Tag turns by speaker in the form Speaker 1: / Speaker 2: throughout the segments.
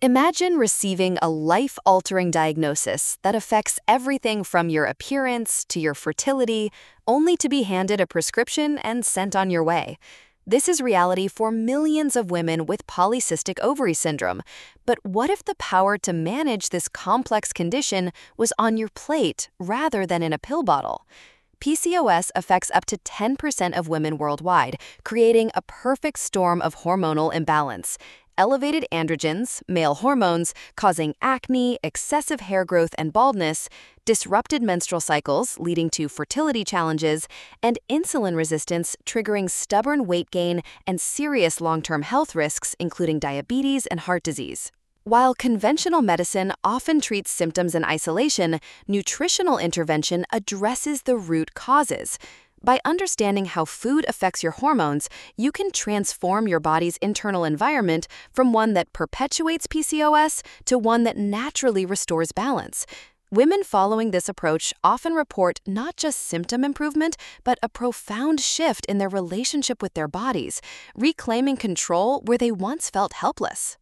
Speaker 1: Imagine receiving a life-altering diagnosis that affects everything from your appearance to your fertility, only to be handed a prescription and sent on your way. This is reality for millions of women with polycystic ovary syndrome. But what if the power to manage this complex condition was on your plate rather than in a pill bottle? PCOS affects up to 10% of women worldwide, creating a perfect storm of hormonal imbalance. Elevated androgens, male hormones, causing acne, excessive hair growth and baldness, disrupted menstrual cycles leading to fertility challenges, and insulin resistance triggering stubborn weight gain and serious long-term health risks, including diabetes and heart disease. While conventional medicine often treats symptoms in isolation, nutritional intervention addresses the root causes. By understanding how food affects your hormones, you can transform your body's internal environment from one that perpetuates PCOS to one that naturally restores balance. Women following this approach often report not just symptom improvement, but a profound shift in their relationship with their bodies, reclaiming control where they once felt helpless.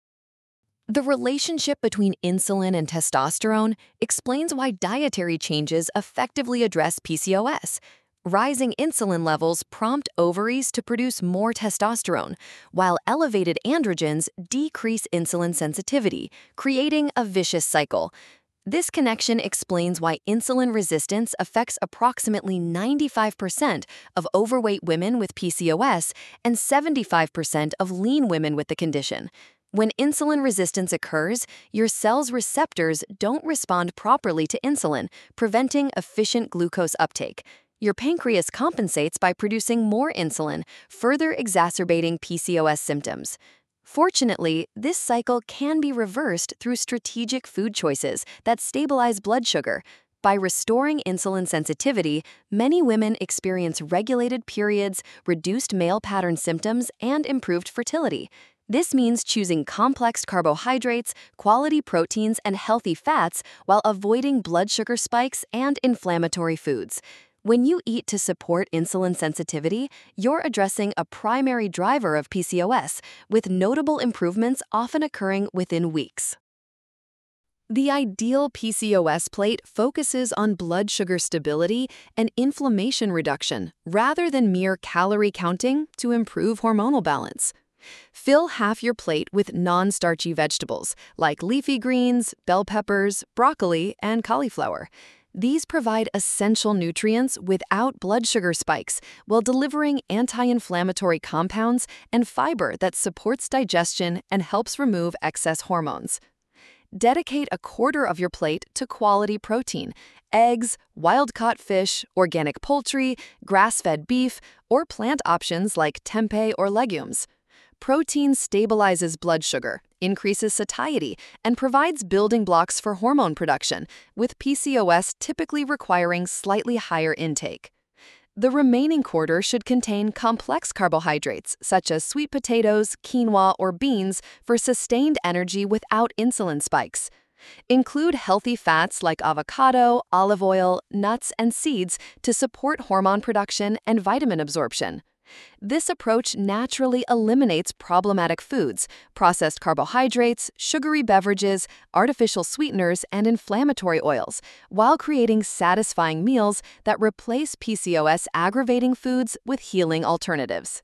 Speaker 1: The relationship between insulin and testosterone explains why dietary changes effectively address PCOS. Rising insulin levels prompt ovaries to produce more testosterone, while elevated androgens decrease insulin sensitivity, creating a vicious cycle. This connection explains why insulin resistance affects approximately 95% of overweight women with PCOS and 75% of lean women with the condition. When insulin resistance occurs, your cell's receptors don't respond properly to insulin, preventing efficient glucose uptake. Your pancreas compensates by producing more insulin, further exacerbating PCOS symptoms. Fortunately, this cycle can be reversed through strategic food choices that stabilize blood sugar. By restoring insulin sensitivity, many women experience regulated periods, reduced male pattern symptoms, and improved fertility. This means choosing complex carbohydrates, quality proteins, and healthy fats while avoiding blood sugar spikes and inflammatory foods. When you eat to support insulin sensitivity, you're addressing a primary driver of PCOS, with notable improvements often occurring within weeks. The ideal PCOS plate focuses on blood sugar stability and inflammation reduction rather than mere calorie counting to improve hormonal balance. Fill half your plate with non-starchy vegetables like leafy greens, bell peppers, broccoli, and cauliflower. These provide essential nutrients without blood sugar spikes while delivering anti-inflammatory compounds and fiber that supports digestion and helps remove excess hormones. Dedicate a quarter of your plate to quality protein: eggs, wild-caught fish, organic poultry, grass-fed beef, or plant options like tempeh or legumes. Protein stabilizes blood sugar, increases satiety, and provides building blocks for hormone production, with PCOS typically requiring slightly higher intake. The remaining quarter should contain complex carbohydrates, such as sweet potatoes, quinoa, or beans, for sustained energy without insulin spikes. Include healthy fats like avocado, olive oil, nuts, and seeds to support hormone production and vitamin absorption. This approach naturally eliminates problematic foods, processed carbohydrates, sugary beverages, artificial sweeteners, and inflammatory oils, while creating satisfying meals that replace PCOS-aggravating foods with healing alternatives.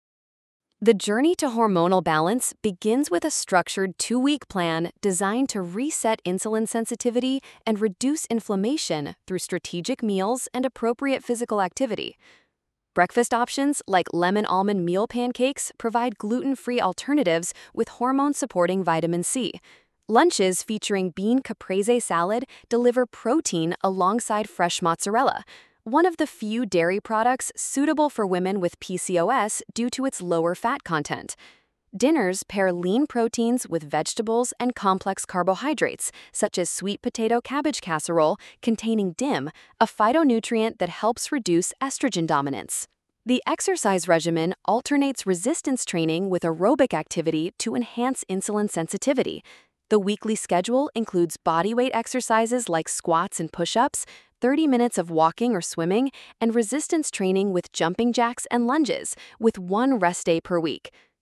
Speaker 1: The journey to hormonal balance begins with a structured 2-week plan designed to reset insulin sensitivity and reduce inflammation through strategic meals and appropriate physical activity. Breakfast options like lemon almond meal pancakes provide gluten-free alternatives with hormone-supporting vitamin C. Lunches featuring bean caprese salad deliver protein alongside fresh mozzarella, one of the few dairy products suitable for women with PCOS due to its lower fat content. Dinners pair lean proteins with vegetables and complex carbohydrates, such as sweet potato cabbage casserole containing DIM, a phytonutrient that helps reduce estrogen dominance. The exercise regimen alternates resistance training with aerobic activity to enhance insulin sensitivity. The weekly schedule includes bodyweight exercises like squats and push-ups, 30 minutes of walking or swimming, and resistance training with jumping jacks and lunges, with one rest day per week.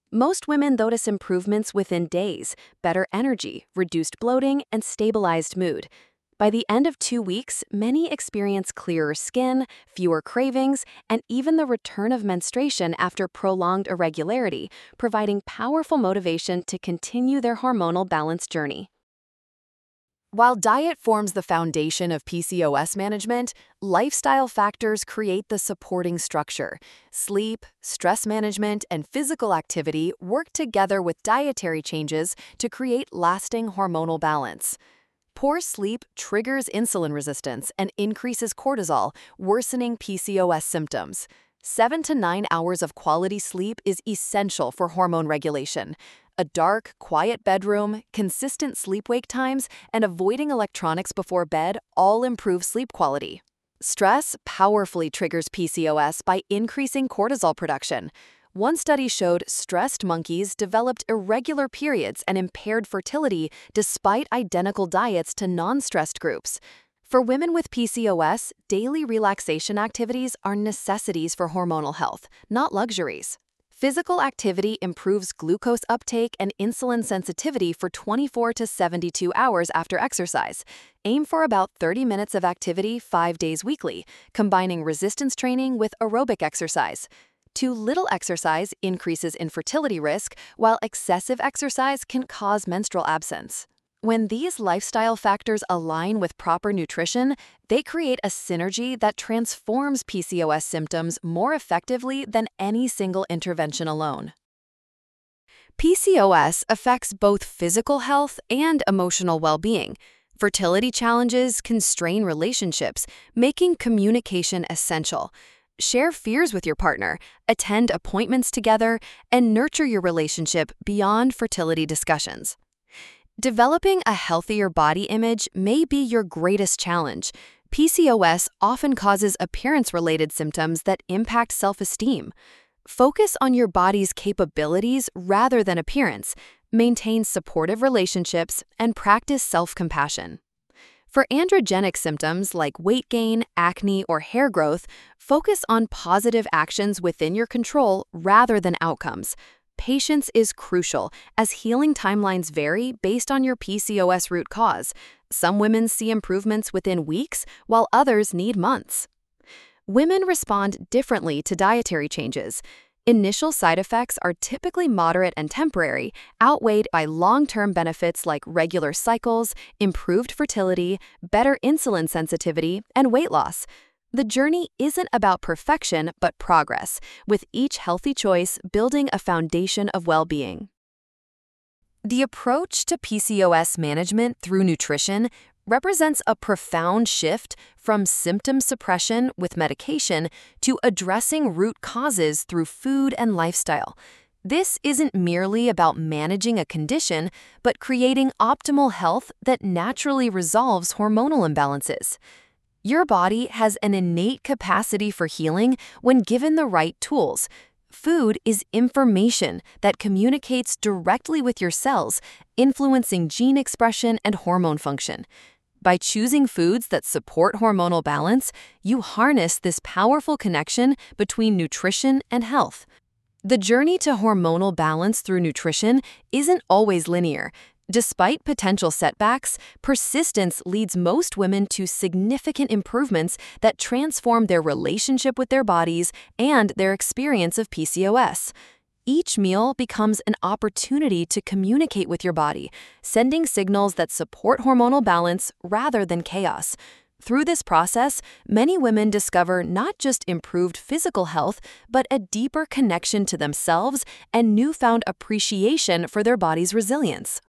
Speaker 1: Most women notice improvements within days, better energy, reduced bloating, and stabilized mood. By the end of 2 weeks, many experience clearer skin, fewer cravings, and even the return of menstruation after prolonged irregularity, providing powerful motivation to continue their hormonal balance journey. While diet forms the foundation of PCOS management, lifestyle factors create the supporting structure. Sleep, stress management, and physical activity work together with dietary changes to create lasting hormonal balance. Poor sleep triggers insulin resistance and increases cortisol, worsening PCOS symptoms. 7 to 9 hours of quality sleep is essential for hormone regulation. A dark, quiet bedroom, consistent sleep-wake times, and avoiding electronics before bed all improve sleep quality. Stress powerfully triggers PCOS by increasing cortisol production. One study showed stressed monkeys developed irregular periods and impaired fertility despite identical diets to non-stressed groups. For women with PCOS, daily relaxation activities are necessities for hormonal health, not luxuries. Physical activity improves glucose uptake and insulin sensitivity for 24 to 72 hours after exercise. Aim for about 30 minutes of activity 5 days weekly, combining resistance training with aerobic exercise. Too little exercise increases infertility risk, while excessive exercise can cause menstrual absence. When these lifestyle factors align with proper nutrition, they create a synergy that transforms PCOS symptoms more effectively than any single intervention alone. PCOS affects both physical health and emotional well-being. Fertility challenges can strain relationships, making communication essential. Share fears with your partner, attend appointments together, and nurture your relationship beyond fertility discussions. Developing a healthier body image may be your greatest challenge. PCOS often causes appearance-related symptoms that impact self-esteem. Focus on your body's capabilities rather than appearance, maintain supportive relationships, and practice self-compassion. For androgenic symptoms like weight gain, acne, or hair growth, focus on positive actions within your control rather than outcomes. Patience is crucial, as healing timelines vary based on your PCOS root cause. Some women see improvements within weeks, while others need months. Women respond differently to dietary changes. Initial side effects are typically moderate and temporary, outweighed by long-term benefits like regular cycles, improved fertility, better insulin sensitivity, and weight loss. The journey isn't about perfection, but progress, with each healthy choice building a foundation of well-being. The approach to PCOS management through nutrition represents a profound shift from symptom suppression with medication to addressing root causes through food and lifestyle. This isn't merely about managing a condition, but creating optimal health that naturally resolves hormonal imbalances. Your body has an innate capacity for healing when given the right tools. Food is information that communicates directly with your cells, influencing gene expression and hormone function. By choosing foods that support hormonal balance, you harness this powerful connection between nutrition and health. The journey to hormonal balance through nutrition isn't always linear. Despite potential setbacks, persistence leads most women to significant improvements that transform their relationship with their bodies and their experience of PCOS. Each meal becomes an opportunity to communicate with your body, sending signals that support hormonal balance rather than chaos. Through this process, many women discover not just improved physical health, but a deeper connection to themselves and newfound appreciation for their body's resilience.